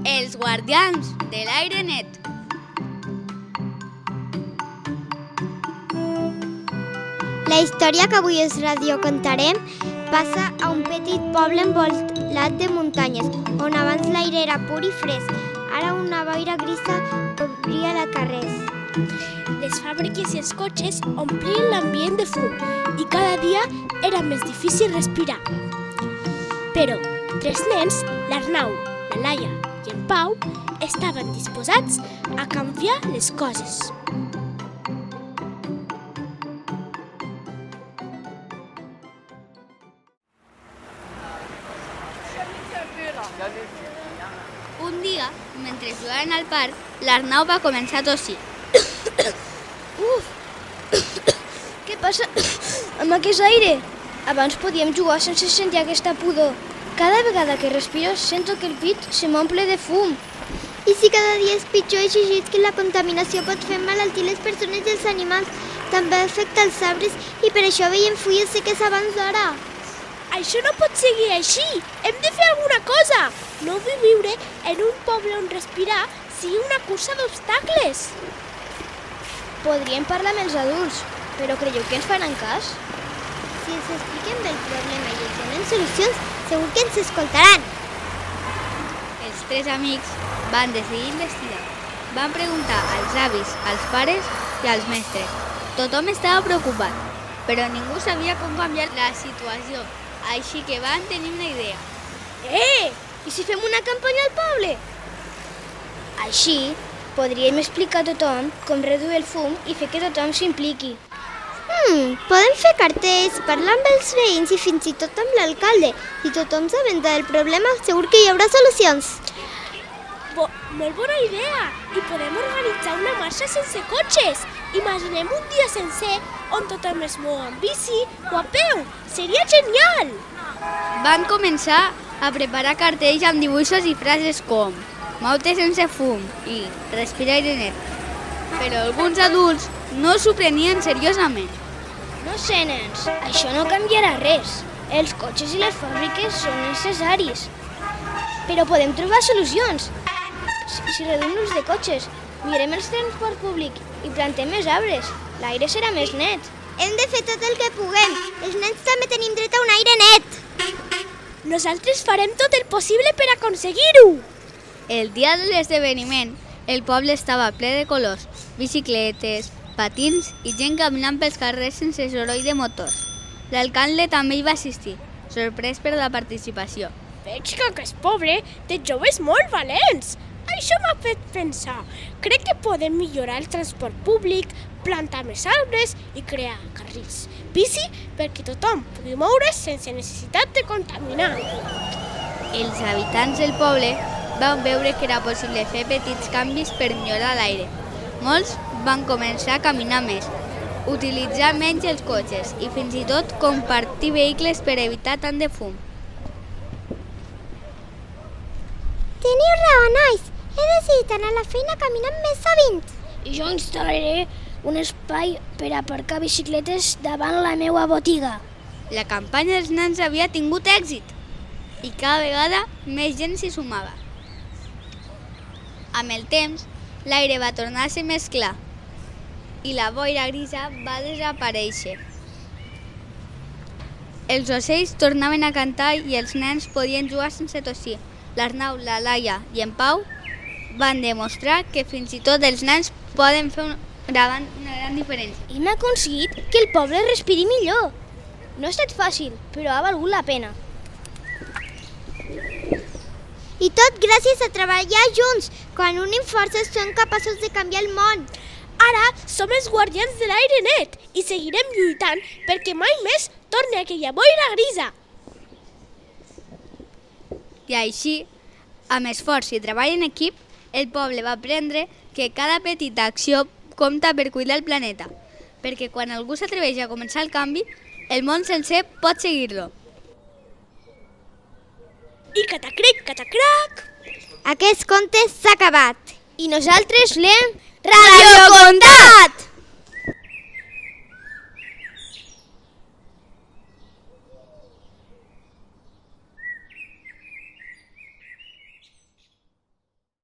Els guardians de l'aire net. La història que avui us radiocontarem passa a un petit poble envoltat de muntanyes, on abans l'aire era pur i fresc. Ara una boira grisa cobria la carrers. Les fàbriques i els cotxes omplien l'ambient de fum i cada dia era més difícil respirar. Però tres nens, l'Arnau, la Laia i en Pau, estaven disposats a canviar les coses. Un dia, mentre jugaven al parc, l'Arnau va començar a tossir. Què passa amb aquest aire? Abans podíem jugar sense sentir aquesta pudor. Cada vegada que respiro sento que el pit se m'omple de fum. I si cada dia és pitjor, he llegit que la contaminació pot fer malaltir les persones i els animals. També afecta els arbres i per això veiem fulles seques abans d'hora. Això no pot seguir així! Hem de fer alguna cosa! No vull viure en un poble on respirar sigui una cursa d'obstacles. Podríem parlar amb els adults, però creieu que ens faran cas? Si ens expliquem bé el problema i els donem solucions, segur que ens escoltaran. Els tres amics van decidir investigar. Van preguntar als avis, als pares i als mestres. Tothom estava preocupat, però ningú sabia com canviar la situació, així que van tenir una idea. I si fem una campanya al poble? Així podríem explicar a tothom com reduir el fum i fer que tothom s'impliqui. Podem fer cartells, parlar amb els veïns i fins i tot amb l'alcalde. Si tothom s'aventa del problema, segur que hi haurà solucions. Molt bona idea! I podem organitzar una marxa sense cotxes. Imaginem un dia sencer on tothom es mou amb bici o a peu. Seria genial! Van començar a preparar cartells amb dibuixos i frases com «Mou-te sense fum» i «Respira aire net». Però alguns adults no s'ho prenien seriosament. No sé, nens, això no canviarà res. Els cotxes i les fàbriques són necessaris. Però podem trobar solucions. Si reduïm l'ús de cotxes, mirem el transport públic i plantem més arbres, l'aire serà més net. Hem de fer tot el que puguem. Els nens també tenim dret a un aire net. Nosaltres farem tot el possible per aconseguir-ho! El dia de l'esdeveniment, el poble estava ple de colors, bicicletes, patins i gent caminant pels carrers sense soroll de motors. L'alcalde també hi va assistir, sorprès per la participació. Veig que aquest poble té joves molt valents. Això m'ha fet pensar. Crec que podem millorar el transport públic, plantar més arbres i crear carrils bici perquè tothom pugui moure's sense necessitat de contaminar. Els habitants del poble van veure que era possible fer petits canvis per millorar l'aire. Molts van començar a caminar més, utilitzar menys els cotxes i fins i tot compartir vehicles per evitar tant de fum. Teniu raó, nois. He decidit anar a la feina caminant més sovint. I jo instal·laré un espai per aparcar bicicletes davant la meva botiga. La campanya dels nens havia tingut èxit i cada vegada més gent s'hi sumava. Amb el temps, l'aire va tornar a ser més clar i la boira grisa va desaparèixer. Els ocells tornaven a cantar i els nens podien jugar sense tossir. L'Arnau, la Laia i en Pau van demostrar que fins i tot els nens poden fer una gran diferència. I m'ha aconseguit que el poble respiri millor. No ha estat fàcil, però ha valgut la pena. I tot gràcies a treballar junts. Quan unim forces som capaços de canviar el món. Ara som els guardians de l'aire net i seguirem lluitant perquè mai més torni aquella boira grisa. I així, amb esforç i treball en equip, el poble va aprendre que cada petita acció compta per cuidar el planeta, perquè quan algú s'atreveix a començar el canvi, el món sencer pot seguir-lo. I catacric, catacrac! Aquest conte s'ha acabat. I nosaltres l'hem radiocontat!